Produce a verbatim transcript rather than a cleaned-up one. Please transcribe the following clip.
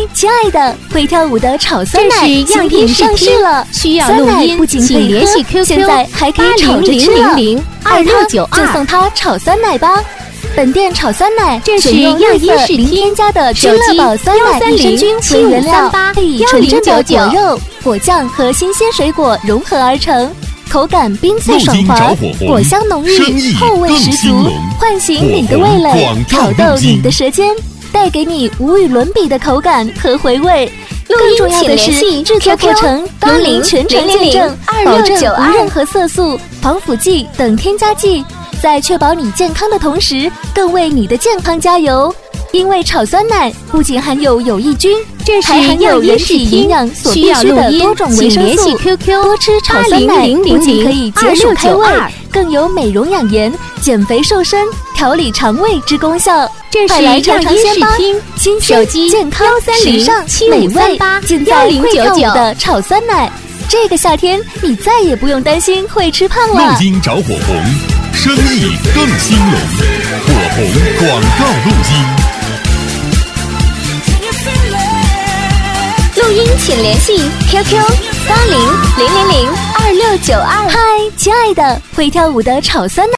亲爱的，会跳舞的炒酸奶新品上市了， 需要酸录音， 奶不仅可请以喝， 联系 Q Q 现在还可以炒着吃了。 二六九二就送它炒酸奶吧。本店炒酸奶这是选用亚绿色音视听零添加的俱乐宝酸奶益生菌为原料，配以纯正的果肉、果酱和新鲜水果融合而成。口感冰脆爽滑，果香浓郁，后味十足，唤醒你的味蕾，挑逗你的舌尖，带给你无与伦比的口感和回味。更重要的是，制作过程由零全程见证，保证无任何色素、防腐剂等添加剂，在确保你健康的同时，更为你的健康加油。因为炒酸奶不仅含有有益菌， 这是还含有人体营养所必需的多种维生素。多吃炒酸奶不仅可以解暑开胃，更有美容养颜、减肥瘦身、调理肠胃之功效。快来尝尝鲜吧！新鲜、健康、时尚、美味，尽在会跳舞的炒酸奶。这个夏天，你再也不用担心会吃胖了。 录音找火红，生意更兴隆。火红广告录音。 录音请联系 Q Q 八零零零零二六九二。 嗨，亲爱的，会跳舞的炒酸奶。